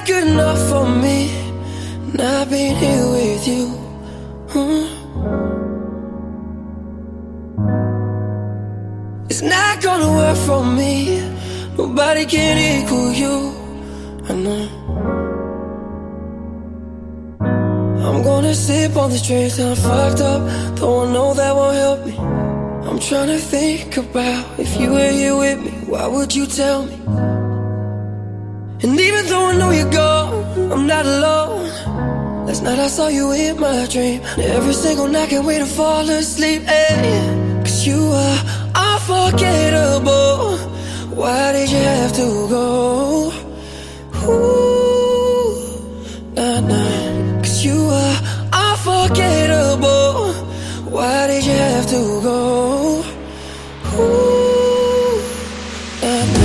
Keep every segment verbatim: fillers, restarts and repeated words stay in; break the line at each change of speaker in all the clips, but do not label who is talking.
not good enough for me, not being here with you. hmm. It's not gonna work for me, nobody can equal you, I know. I'm gonna sip on this drink till I'm fucked up, though I know that won't help me. I'm trying to think about if you were here with me, why would you tell me? And even though I know you're gone, I'm not alone. Last night I saw you in my dream, every single night can't wait to fall asleep. Hey, cause you are unforgettable. Why did you have to go? Ooh, nah, nah. Cause you are unforgettable. Why did you have to go? Ooh, nah, nah,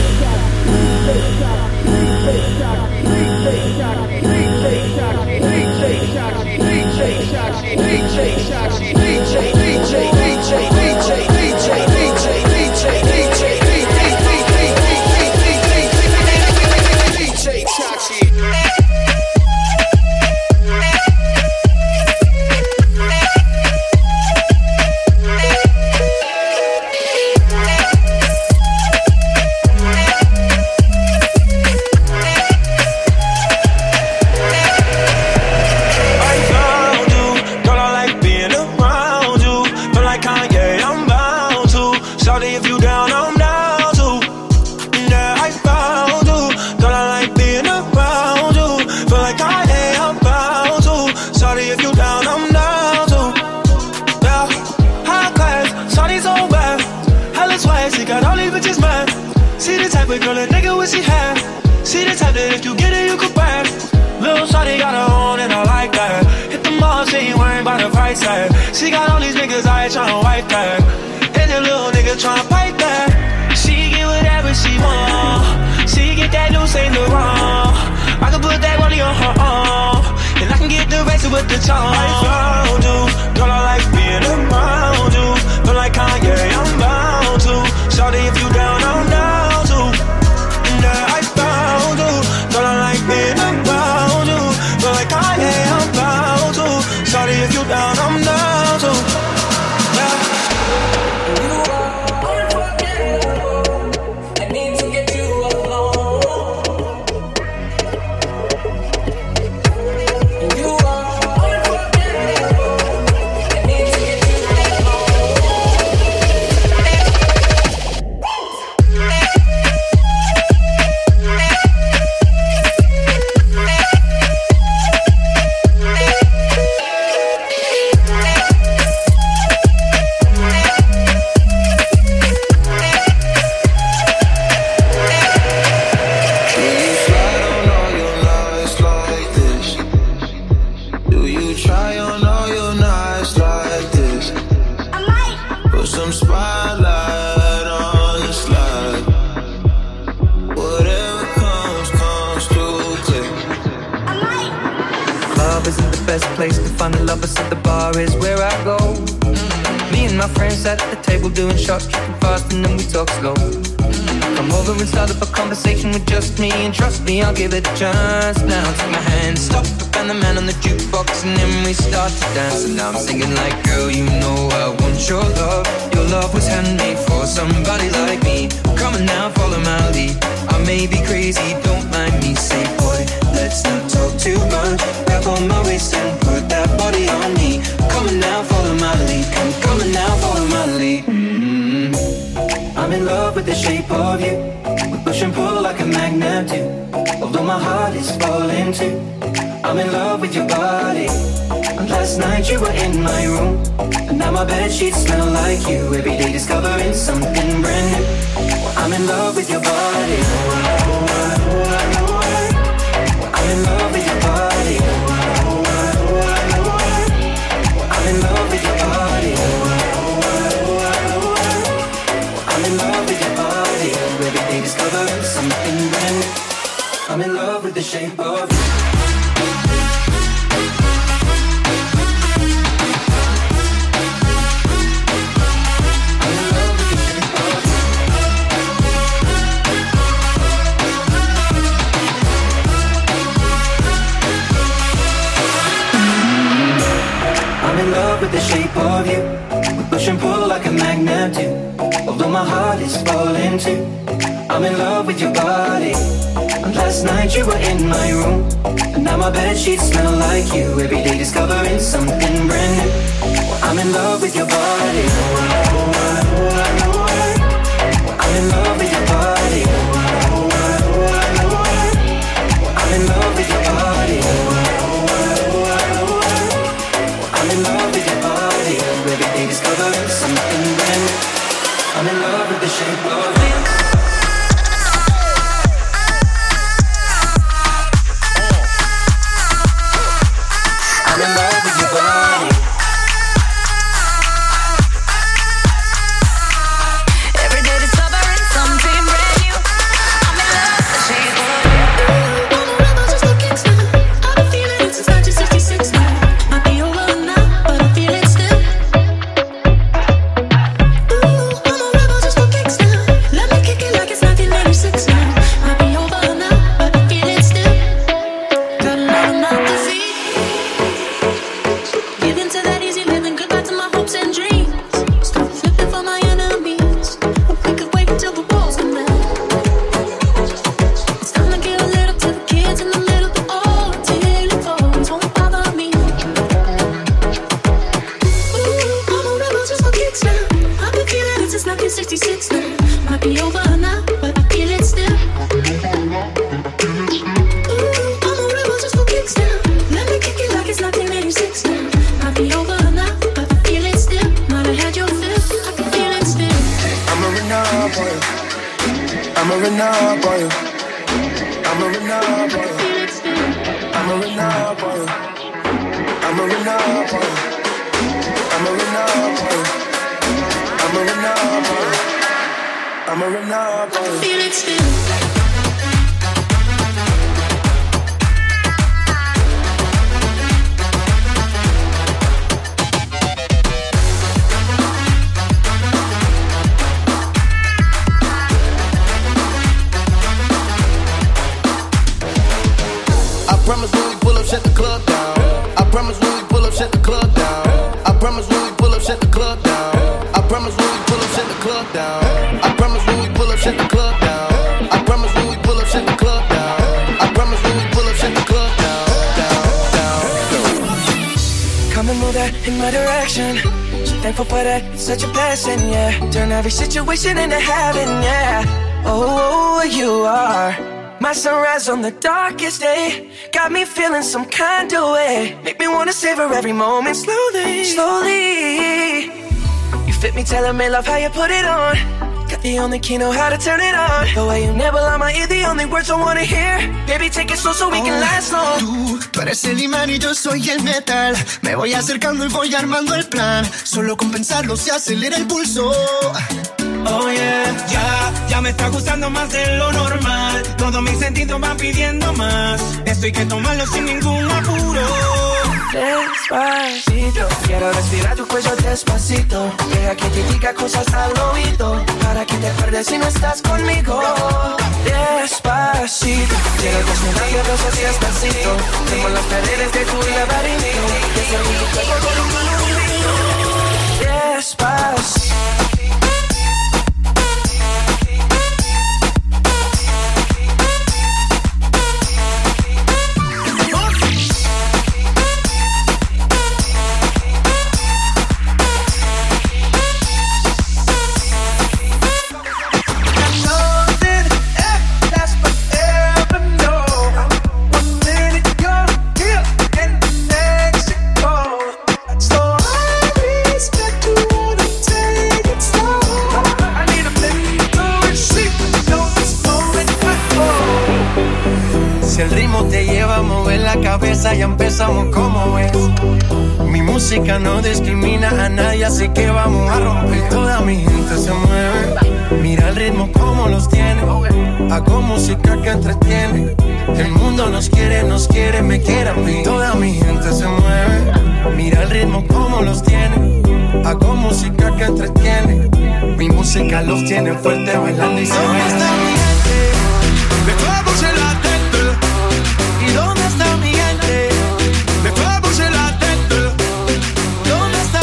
girl, a nigga what she had. See the type that if you get it, you could buy it. Little shawty got her own and I like that. Hit the mall, she ain't worried about the price tag. She got all these niggas out here tryna wipe that. And the little nigga tryna pipe that. She get whatever she want. She get that new Saint Laurent. I can put that money on her arm, and I can get the rest with the charm. I found you, girl, I like being around you. Feel like Kanye, I'm bound to. Shawty, if you down, I'm down to. Yeah, I found you, girl, I like being around you. Feel like Kanye, I'm bound to. Shawty, if you down, I'm down to. Yeah. You are unforgettable. I need to get you alone. You are unforgettable. I need to get you place to find the lovers at the bar is where I go. Me and my friends sat at the table doing shots, tripping fast, and then we talk slow. Come over and start up a conversation with just me, and trust me, I'll give it a chance. Now take my hand, stop, and the man on the jukebox, and then we start to dance. And now I'm singing like, girl, you know I want your love. Your love was handmade for somebody like me. Come on now, follow my lead. I may be crazy, don't mind me. Say, boy, let's not talk too much. Grab on my waist and put that body on me. Come on now, follow my lead. Come, come on now, follow my lead. Mm-hmm. I'm in love with the shape of you. We push and pull like a magnet do. Although my heart is falling too. I'm in love with your body. And last night you were in my room, and now my bedsheets smell like you. Every day discovering something brand new. I'm in love with your body. I'm in love with your body. I'm in love with your body. I'm in love with your body. Every day discovering something brand new. I'm in love with the shape of you. love with the shape of you. We push and pull like a magnet do. Although my heart is falling too, I'm in love with your body. And last night you were in my room, and now my bedsheets smell like you. Every day discovering something brand new. Well, I'm in love with your body. I'm in love with your body. I'm in love with your body. I'm in love with your body. Every day discovering something brand new. I'm in love with the shape of you. I'm in love with your body.
Every day discovering something brand new. I'm in love with the shape of you. Ooh, I'm a rebel just for kicks now. I've been feeling it since nineteen sixty-six now. Might be over now, but I feel it still. Ooh, I'm a rebel just for kicks now. Let me kick it like it's nineteen ninety-six now. Might be over now, but I feel it still. Got another mouth to feed. Give into that easy living, goodbye to my hopes and dreams. Stop flipping for my enemies. We could wait till the walls come down. It's time to give a little to the kids and a little to all till it falls. Won't bother me. Ooh, I'm a rebel just for kicks now. I've been feeling it since nineteen sixty-six now. Might be over now, but I feel it still. Ooh, I'm a rebel just for kicks now. Let me kick it like it's nineteen eighty-six now. Might be over now, but I feel it still. Might have had your fill, I can feel it still.
I'm a renegade boy. I'm a renegade boy. I'm a renegade boy.
Feel it still.
I'm a renegade boy. I'm a renegade boy. I'm a renegade boy. I'm a renegade boy. I'm a renegade boy.
Feel it still.
I promise when we pull up, shut the club down. I promise when we pull up, shut the club down. I promise when we pull up, shut the club down. I promise when we pull up, shut the club down. I promise when we pull up, shut the club down. I promise when we pull up, shut the club down. I promise when we pull up, shut the club down. Down, down.
Come and move that in my direction. So thankful for that, it's such a blessing, yeah. Turn every situation into heaven, yeah. Oh, you are my sunrise on the darkest day. Got me feeling some kind of way. Make me wanna savor every moment slowly, slowly. You fit me, telling me love how you put it on. Got the only key, know how to turn it on. The way you never lie my ear, the only words I wanna hear. Baby, take it slow so we can last long.
Tú, tú eres el imán y yo soy el metal. Me voy acercando y voy armando el plan. Solo con pensarlo se acelera el pulso.
Oh yeah, ya, ya me está gustando más de lo normal. Todos mis sentidos van pidiendo más. Esto hay que tomarlo sin ningún apuro.
Despacito, quiero respirar tu cuello despacito. Deja que te diga cosas al oído, para que te acuerdes si no estás conmigo. Despacito, quiero desnudar de rosas y despacito. Tengo las paredes de tu laberinto. Desde mi cuerpo con un grito. Despacito.
Ya empezamos como es. Mi música no discrimina a nadie, así que vamos a romper. Toda mi gente se mueve. Mira el ritmo como los tiene. Hago música que entretiene. El mundo nos quiere, nos quiere, me quiere a mí. Toda mi gente se mueve. Mira el ritmo como los tiene. Hago música que entretiene. Mi música los tiene fuerte bailando y se
¿Dónde está mi gente? De quoi bouger la tête? ¿Y dónde está mi gente? De quoi bouger la tête? ¿Dónde está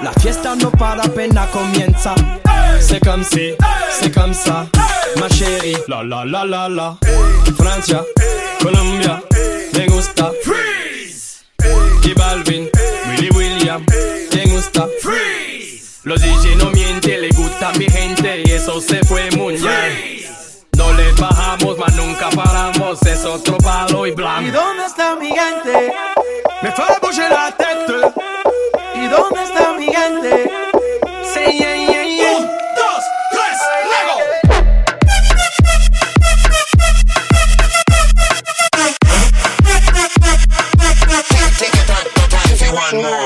la fiesta no para apenas comienza. C'est comme si, c'est comme ça, ma chérie. La la la la la. Francia, Colombia, me gusta. Freeze. J Balvin, Willy William, me gusta. Freeze. Los D J no mienten, le gusta a mi gente y eso se fue muy bien. No le bajamos, mas nunca paramos, es otro palo y blanco.
¿Y dónde está mi gente? Me fue a bouger la tête. ¿Y dónde está mi gente? Sí, yeah, yeah, yeah. Un, dos, tres, luego.
Take it back, back, back if you want more.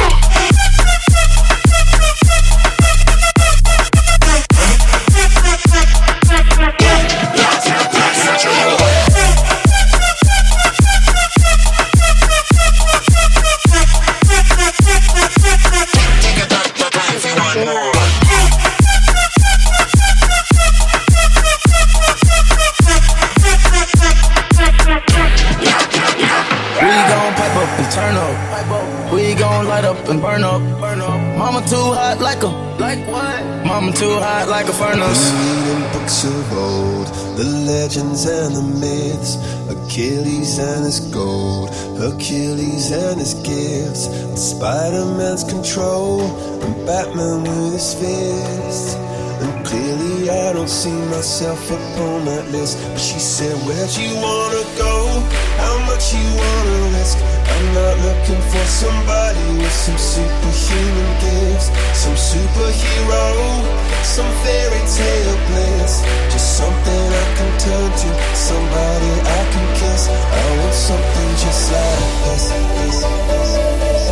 Turn up, we gon' light up and burn up. Mama too hot like a, like what? Mama too hot like a furnace.
Reading books of old, the legends and the myths, Achilles and his gold, Hercules and his gifts, Spider-Man's control, and Batman with his fists. And clearly I don't see myself upon that list. But she said, where'd you wanna go? How much you wanna risk? I'm not looking for somebody with some superhuman gifts, some superhero, some fairy tale bliss. Just something I can turn to, somebody I can kiss. I want something just like this, this, this, this.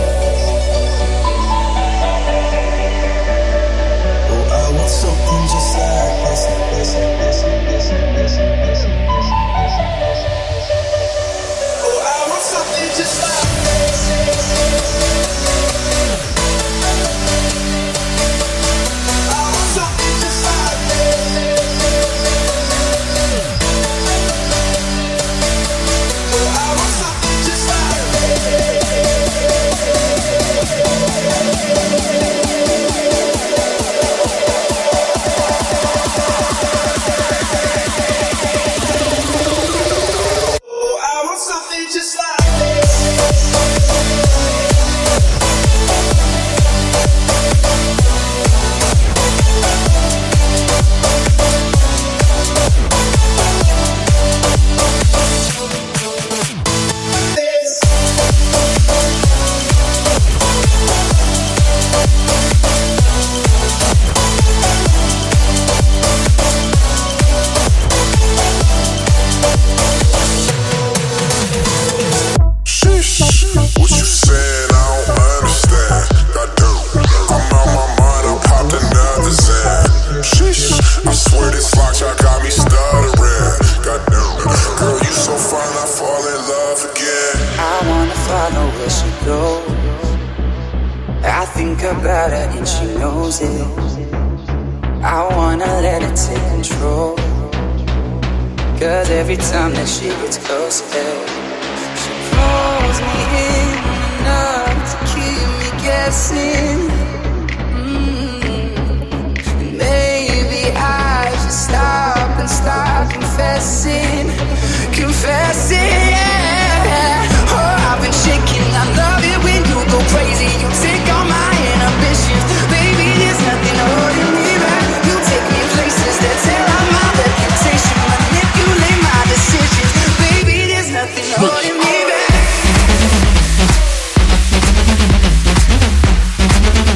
Oh, I want something just like this, this, this, this, this, this, this. Just like this. I want something just like this. Oh, I want something just like Oh, I want something just like
every time that she gets close, hey, she pulls me in enough to keep me guessing. Mm-hmm. And maybe I should stop and start confessing, confessing. Yeah. Oh, I've been shaking. I love it when you go crazy. You take all my inhibitions, baby. There's nothing holding me back. You take me places that tear out my reputation. Manipulate my decisions, baby. There's nothing holding me back.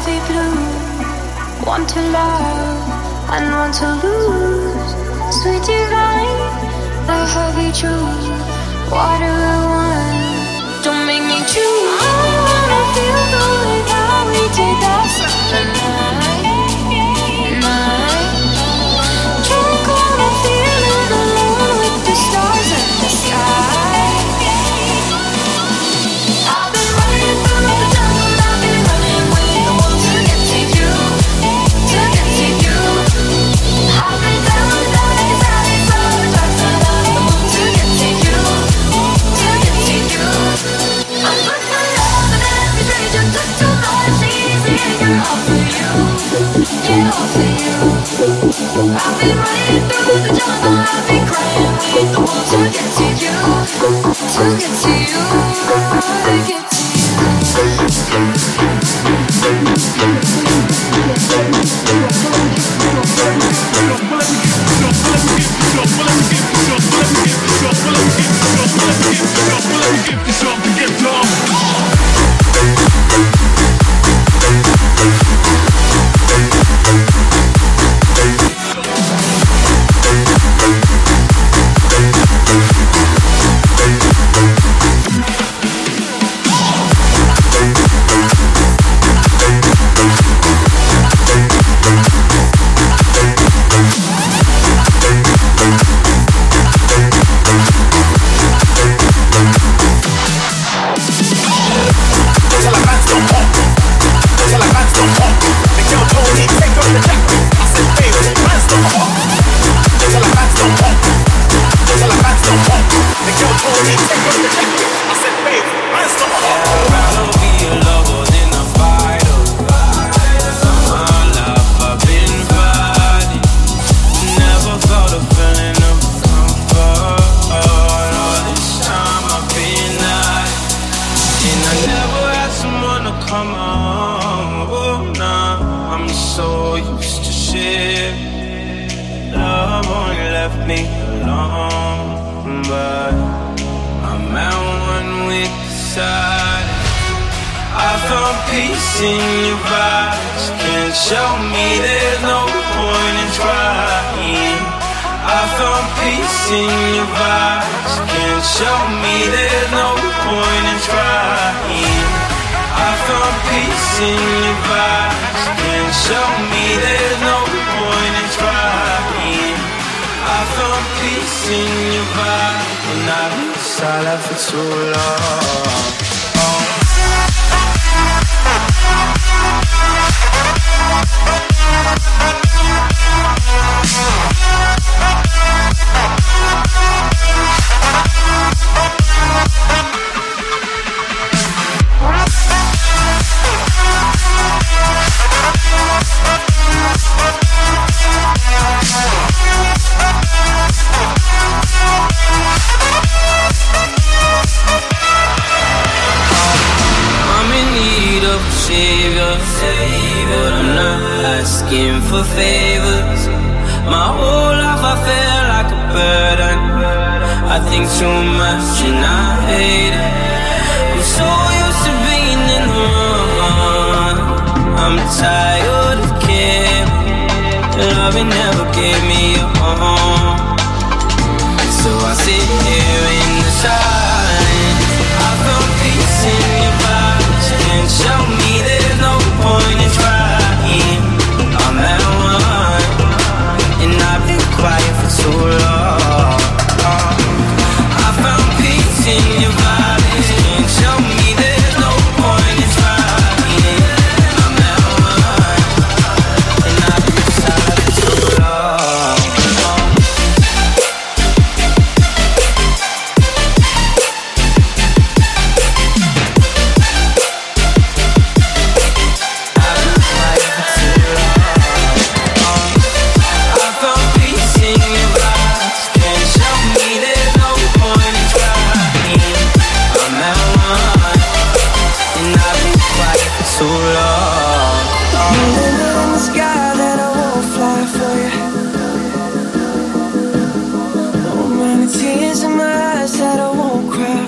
be blue. Want to love and want to lose. Sweet divine, the heavy truth. What do I want? Don't make me choose. I wanna feel the way that we did that summer night, night. Drunk on a feeling alone with the stars in the sky. I've been running through the jungle, I've been running with the wolves to get to you, to get to you. I've been down the valleys, valleys of the dark side of the moon to get to you, to get to you. I put my love in every stranger, took too much easy, and all for you, yeah, all for you. I've been running through the jungle, I've been crying with the wolves to get to you, to get to you, to get to you.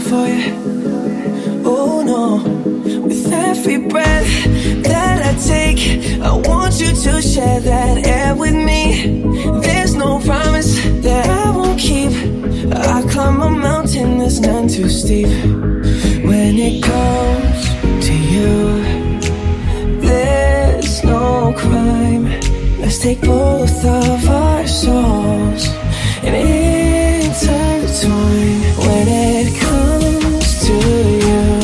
With every breath that I take, Let's take both of our souls and intertwine. When it comes to you,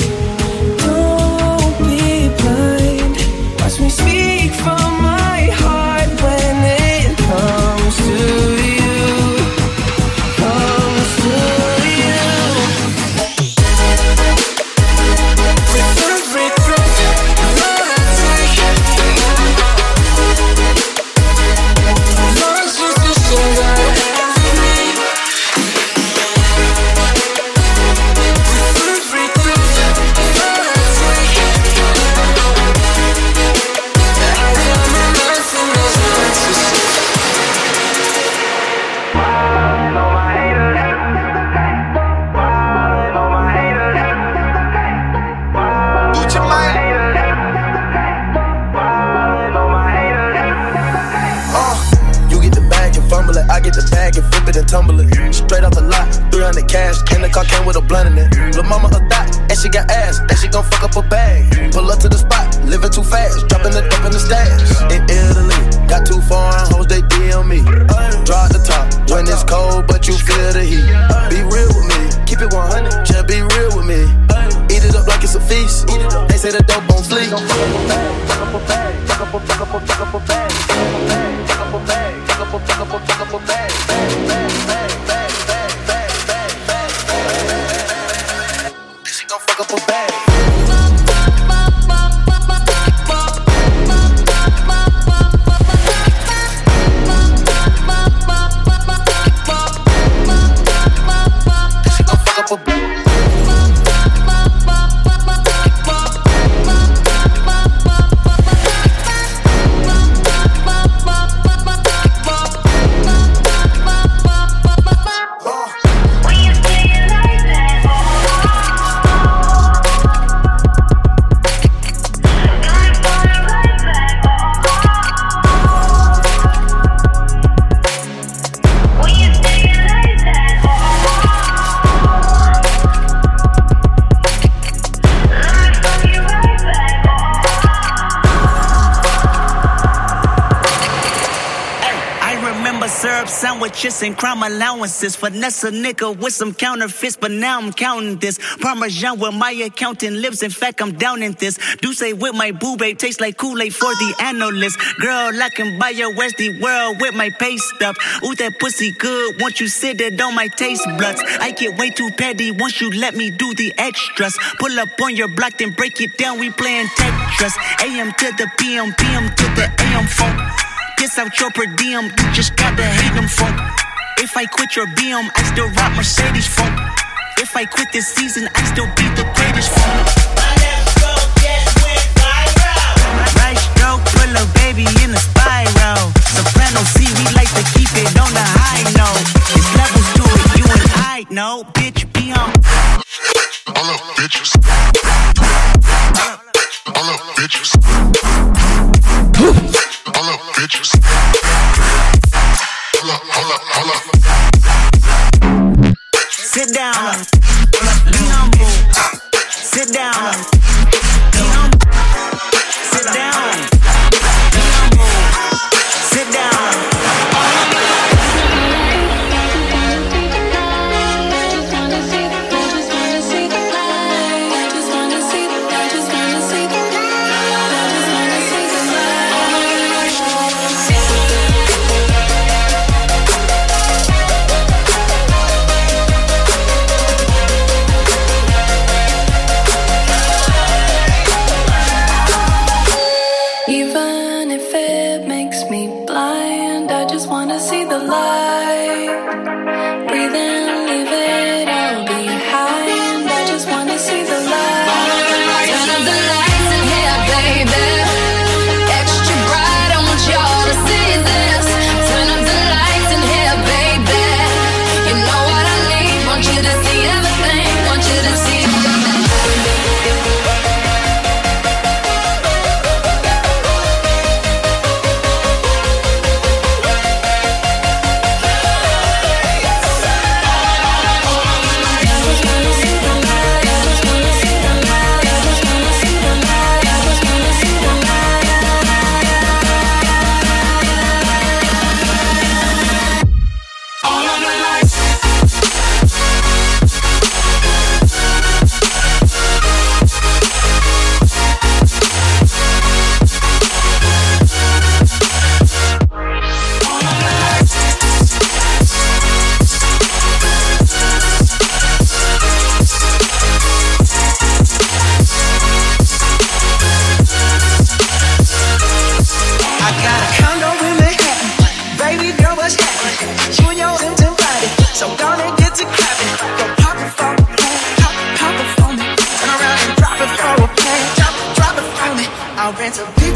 don't be blind. Watch me speak from my heart when it comes to you. Comes to you. With every breath that I take, love's just a song that I have for me. With every breath that I take, I got my nothing else but to say.
Gucci Mane. Uh, you get the bag and fumble it, I get the bag and flip it and tumble it. Straight off the lot, three hundred cash, in the car came with a blunt in it. Lil' mama a thot, and she got ass, and she gon' fuck up a bag. Pull up to the spot, living too fast, dropping the dope in the stash. In Italy, got two foreign hoes, they D M me. Draw the top, when it's cold, but you feel the heat. Be real with me, keep it one hundred, just be real with me. Eat it up like it's a feast, they say the dope on fleek. She gon' fuck up a bag. She gon' fuck up a bag.
Sandwiches and crime allowances. Finesse a nigga with some counterfeits, but now I'm counting this. Parmesan where my accountant lives. In fact, I'm down in this. Do say with my boo babe tastes like Kool-Aid for the analyst. Girl, I can buy your Westie world with my pay stuff. Ooh, that pussy good. Once you sit it on my taste buds. I get way too petty once you let me do the extras. Pull up on your block, then break it down. We playing Tetris. A M to the P M, P M to the A M phone. Piss out your per diem, you just gotta hate them funk. If I quit your B M, I still rock Mercedes funk. If I quit this season, I still be the greatest funk.
My left stroke just went viral.
Right stroke, put a baby in a spiral. Soprano C, we like to keep it on the high note. There's levels to it, you and I know. Bitch, be on.
All up, bitches. All up, bitches. All up, bitches. Hold up, hold up, hold up.
Sit down. Be humble. Sit down. Be humble. Sit down. Be humble. Sit down.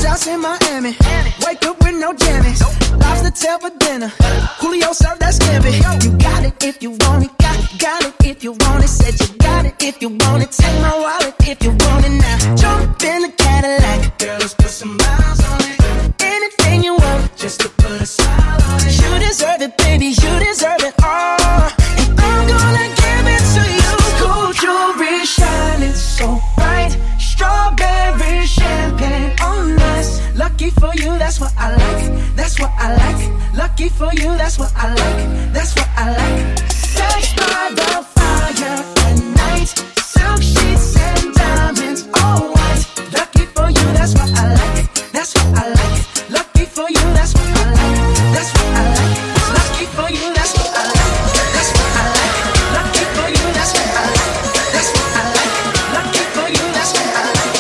house in Miami. Wake up with no jammies. Lobster tail for dinner. Julio served that scampi. You got it if you want it. Got it, got it if you want it. Said you got it if you want it. Take my wallet if you want it now. Jump in the Cadillac. Girl, let's put some miles on it. Anything you want, just to put a smile on it. You deserve it, baby. You deserve it all. And I'm gonna give it to you. Gold jewelry shining so bright. Strawberry champagne on us. Lucky for you, that's what I like. That's what I like. Lucky for you, that's what I like. That's what I like. Sex by the fire at night. Silk sheets and diamonds, all white. Lucky for you, that's what I like. That's what I like. Lucky for you, that's what I like. That's what I like. Lucky for you, that's what I like. That's what I like. Lucky for you, that's what I like. That's what I like. Lucky for you, that's what I like.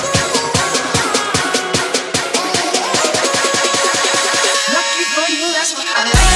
Lucky for you, that's what I like.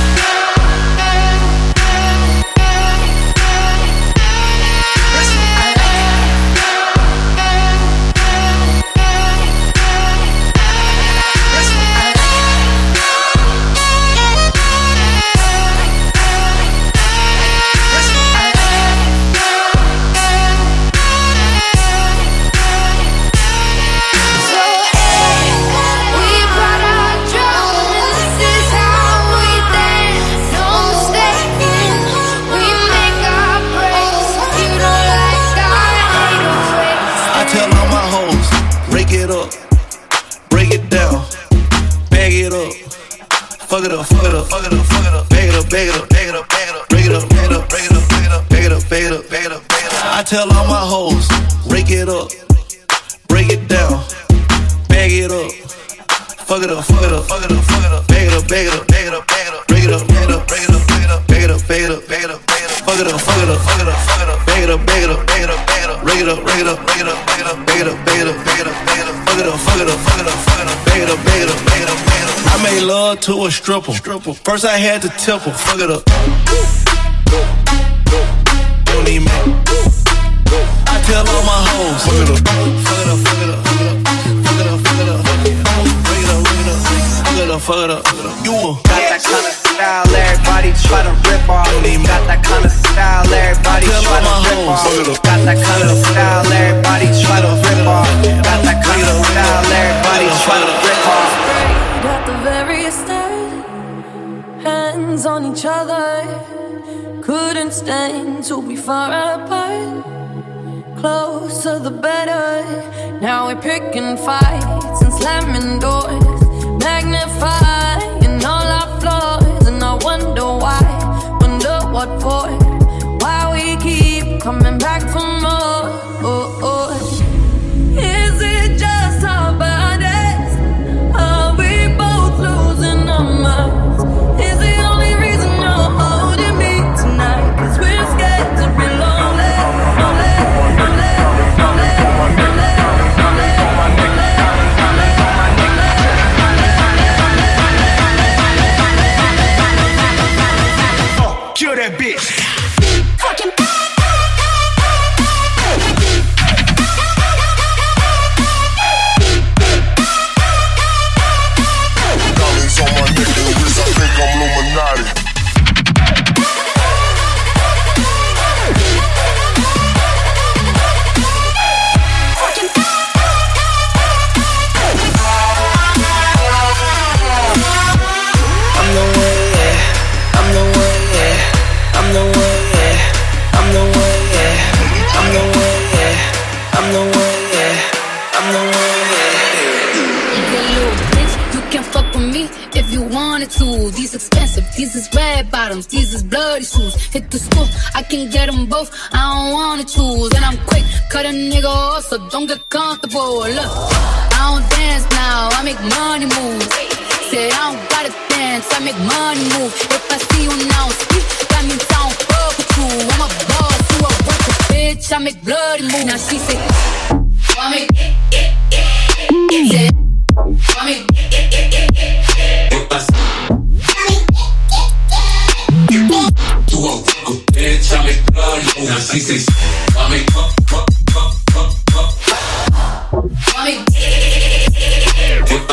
Fuck it up, fuck it up, fuck it up, fuck it up, bag it up, bag it up, bag it up, bag it up, break it up, bag it up, break it up, bag it up, bag it up, bag it up, bag it up, bag it up. I tell all my hoes, rake it up, break it down, bag it up, fuck it up, fuck it up, fuck it up, fuck it up, bag it up, bag it up, bag it up, bag it up, break it up, bag it up, break it up, bag it up, bag it up, bag it up, bag it up, bag it up, fuck it up, fuck it up, fuck it up, fuck it up, bag it up, bag it up, bag it up, bag it up, rake it up, rake it up, rake it up, bag it up, bag it up, bag it up, bag it up, bag it up, fuck it up, fuck it up, fuck it up, fuck it up, bag it up, bag it up, bag it up, bag it up. I made love to a stripper. stripper. First I had to tip her. Fuck it up. Don't need me. I tell all my hoes. Fuck it up. Fuck it up. Fuck it up. Fuck it up. Fuck it up. Fuck it up. Fuck it up. Fuck it up. Fuck it up. Fuck it up. You a got that kind of style. Everybody try to rip off. Got that kind of style. Everybody try to rip off. Got that kind of style. Everybody try to rip off. Got that kind of style. Everybody try to rip off.
At the very start, hands on each other, couldn't stand to be far apart. Closer the better. Now we're picking fights and slamming doors, magnifying all our flaws. And I wonder why, wonder what for, why we keep coming back for more. Oh, oh. Is it just our bodies? Are we both losing our minds? Is the only reason you're holding me tonight? Cause we're scared to be lonely, lonely, lonely, lonely, lonely,
lonely. Kill that bitch.
Fucking
These expensive, these is red bottoms, these is bloody shoes. Hit the school, I can get them both, I don't wanna choose. And I'm quick, cut a nigga off, so don't get comfortable. Look, I don't dance now, I make money move. Say I don't gotta dance, I make money move. If I see you now speak, that means I don't fuck with you. I'm a boss, you a worker, bitch, I make bloody moves. Now she say, I make, yeah, I make,
Tu a un bitch, I make bloody moves. Now she says, I make fuck, fuck, fuck, fuck, fuck. I make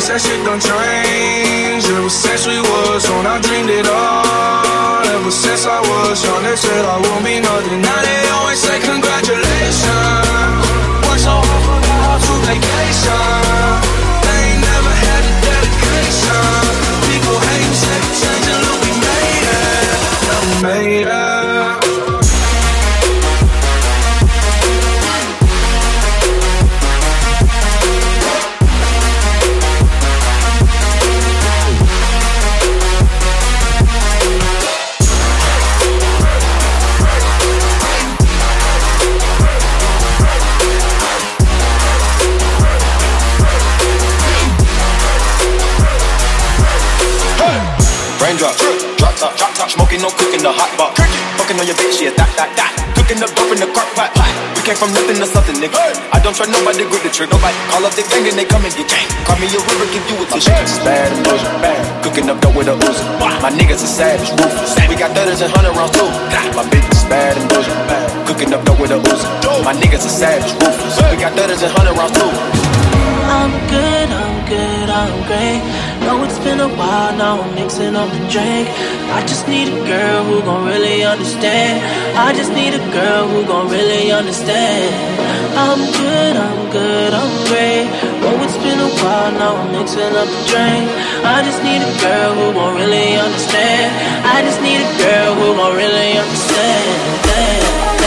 Cause that shit done changed. Ever since we was on, I dreamed it all. Ever since I was young, they said I won't be nothing. Now they always say congratulations. Work so hard, forgot how to vacation. They ain't never had the dedication. People hate and say we changing, look, we made it. Now we made it.
Raindrop, drop top, drop top, smoking, no cooking, the hot pot. Fucking on your bitch, yeah, that, that, that. Cooking up dope in the crock pot. We came from nothing to something, nigga. I don't trust nobody, grip the trigger. Nobody call up the gang and they come and get gang. Call me a river, give you a tissue. My bitch is bad and bullshit, bad. Cooking up dope with a Uzi. My niggas are savage, ruthless. We got thudders and hundred rounds too. My bitch is bad and bullshit, bad. Cooking up dope with a Uzi. My niggas are savage, ruthless. We got thudders and hundred rounds too.
I'm good, I'm good, I'm great. Know it's been a while, now I'm mixing up the drink. I just need a girl who gon' really understand. I just need a girl who gon' really understand. I'm good, I'm good, I'm great. Know it's been a while, now I'm mixing up the drink. I just need a girl who gon' really understand. I just need a girl who gon' really understand.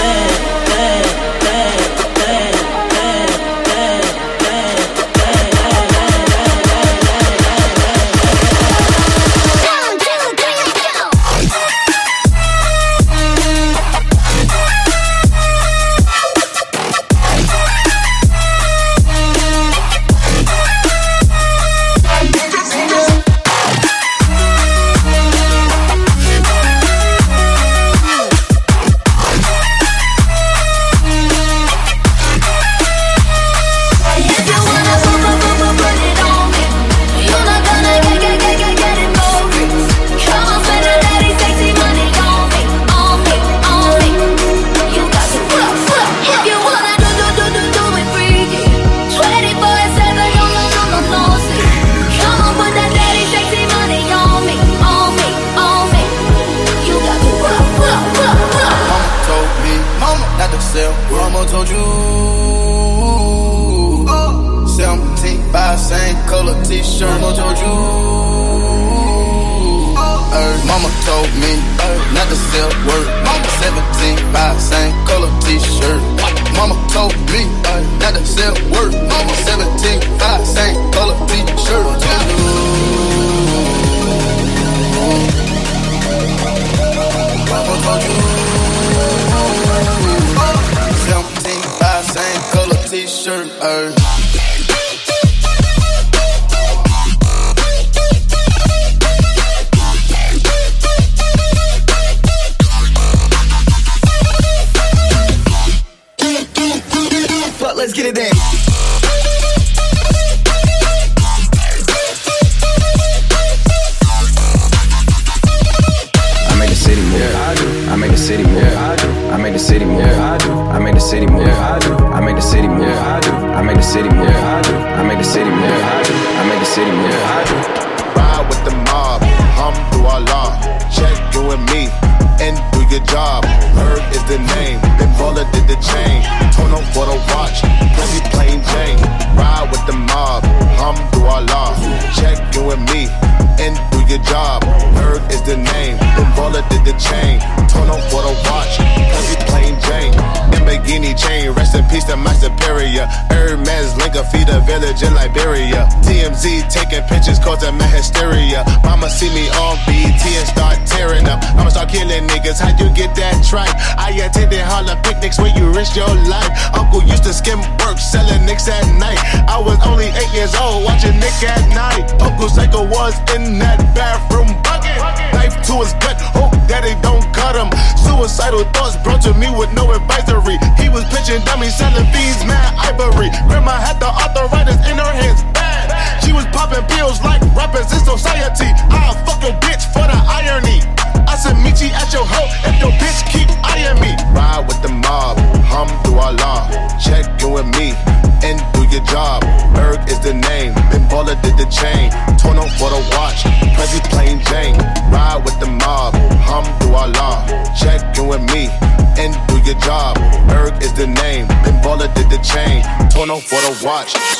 Your life. Uncle used to skim work, selling nicks at night. I was only eight years old, watching Nick at night. Uncle Psycho was in that bathroom bucket. Knife to his gut, hope daddy don't cut him. Suicidal thoughts brought to me with no advisory. He was pitching dummies, selling fiends, mad ivory. Grandma had the arthritis in her hands, bad. She was popping pills like rappers in society. I'll fuck your bitch for the irony. I said meet you at your hoe if your bitch keep eyeing me.
Ride with the mob, hum through Allah. Check you and me, and do your job. Erg is the name, Ben Baller did the chain.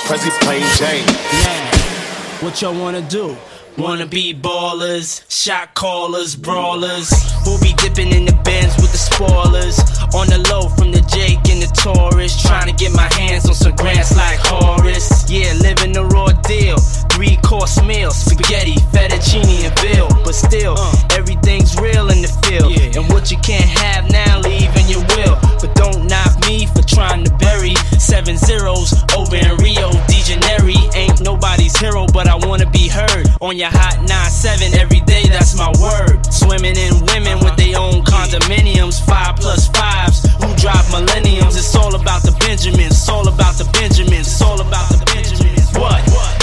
Prezi plain Jane.
Now, what y'all wanna do? Wanna be ballers, shot callers, brawlers, who be dipping in the Benz with the spoilers. On the low from the Jake and the Taurus, trying to get my hands on some grants like Horace. Yeah, living the raw deal, three course meal, spaghetti, fettuccine and veal. But still, everything's real in the field, and what you can't have now, leave in your will. But don't knock me for trying to bury seven zeros over in Rio de Janeiro. Ain't nobody's hero, but I wanna be heard on your hot nine seven every day, that's my word. Swimming in women with their own condominiums, five plus fives who drive millenniums. It's all about the Benjamins, it's all about the Benjamins, it's all about the Benjamins. What?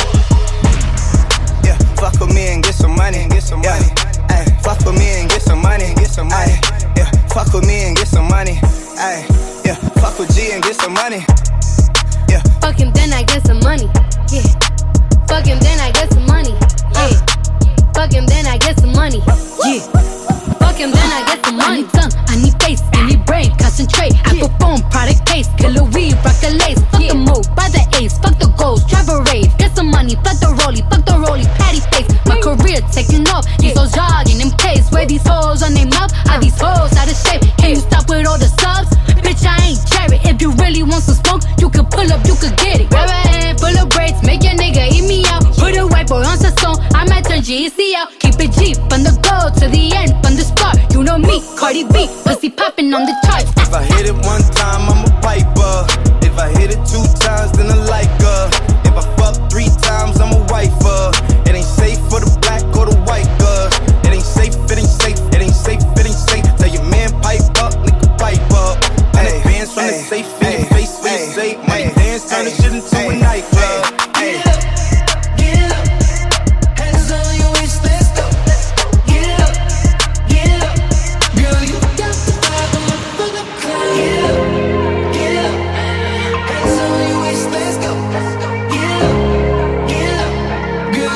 Yeah, fuck with me and get some money, get some money. Ay, fuck with me and get some money, get some money. Yeah, fuck with me and get some money. Ay, yeah, fuck with G and get some money. Yeah,
fuck him, then I get some money. Yeah, fuck him, then I get some money. Yeah, fuck him, then I get some money. Yeah, fuck him, then I get some money. I need tongue, I need face, I need brain, concentrate. I perform product case, killer weed, rock the lace. Fuck the move, buy the ace, fuck the goals, drive a rave. Get some money, fuck the rollie, fuck the rollie, patty face. My career taking off, these hoes jogging in place. Where these hoes on their mouth, are these hoes out of shape? Can you stop with all the subs? Bitch, I ain't cherry. If you really want some smoke, you can pull up, you can get it. Grab a hand, pull up braids, make your nigga eat me out. Put a white boy on the song, I might turn G E C out. Keep it G from the go to the end, from the start. You know me, Cardi B, pussy popping on the charts.
if I hit it one time, I'm a piper. If I hit it two times, then I like her. If I fuck three times, I'm a wifer. It ain't safe for the black or the white girl. It ain't safe, it ain't safe, it ain't safe, it ain't safe. Tell your man pipe up, nigga pipe up. And the bands from the safe in your face when you say money dance, turn the shit into a nightclub. Hey.
Girl,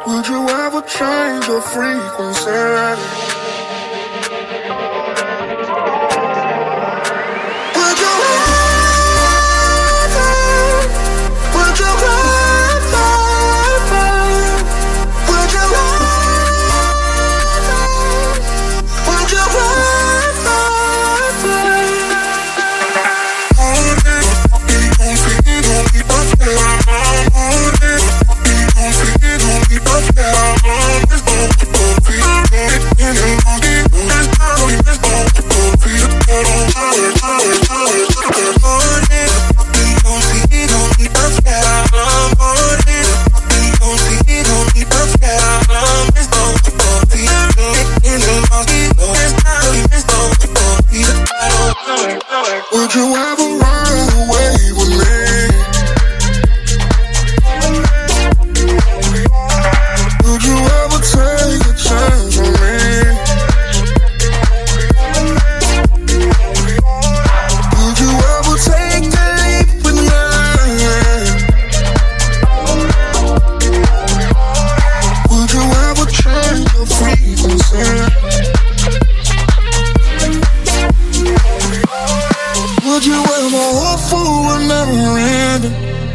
Would you ever change your frequency? Would you ever, would you ever, would you ever, would you Would you ever run away with me? Would you ever take a chance on me? Would you ever take the leap with me? Would you ever change your frequency? Would you ever hope for a never ending?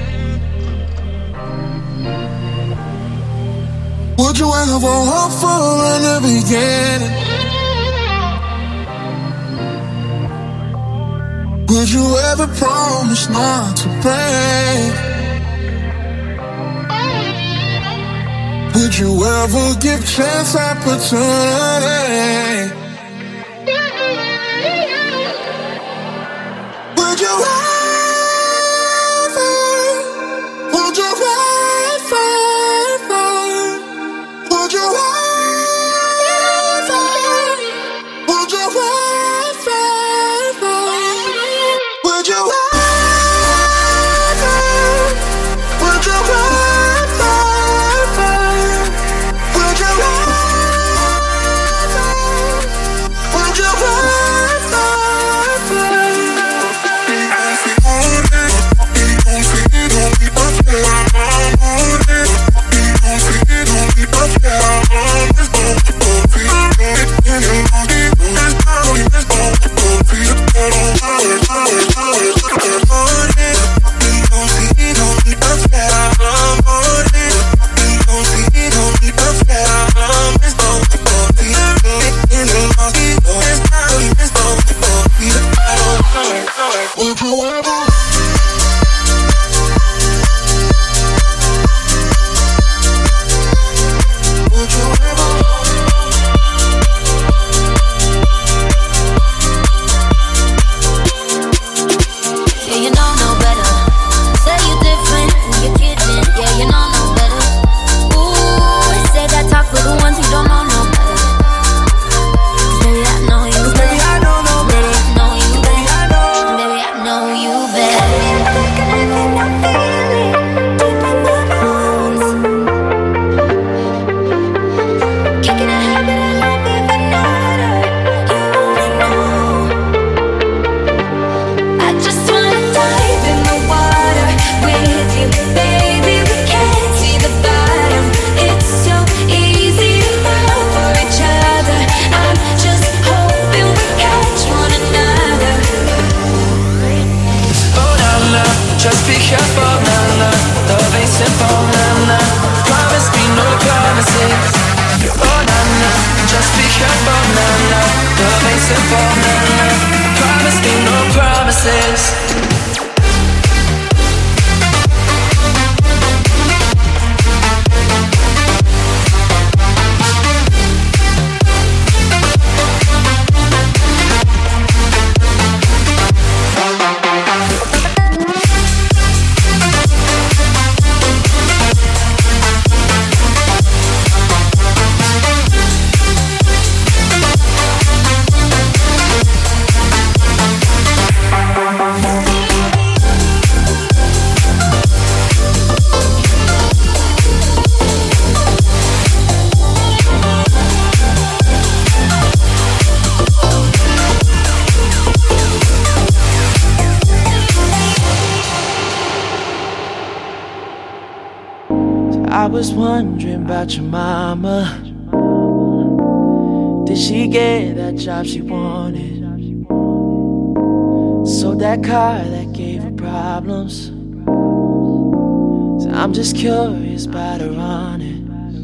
Would you ever hope for a new beginning? Would you ever promise not to break? Would you ever give chance opportunity? Would you ever, would you ever, would you ever, would you ever, would you ever, would you ever, would you ever, would you ever,
I was wondering about your mama. Did she get that job she wanted? Sold that car that gave her problems. So I'm just curious about her on it.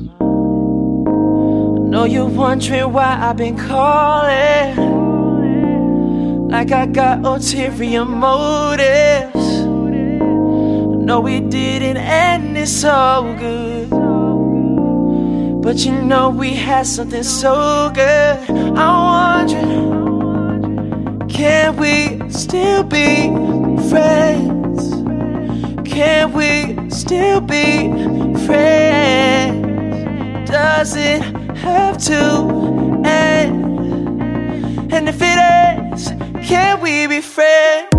I know you're wondering why I've been calling, like I got ulterior motives. I know we didn't end it so good, but you know we had something so good. I'm wondering, can we still be friends? Can we still be friends? Does it have to end? And if it ends, can we be friends?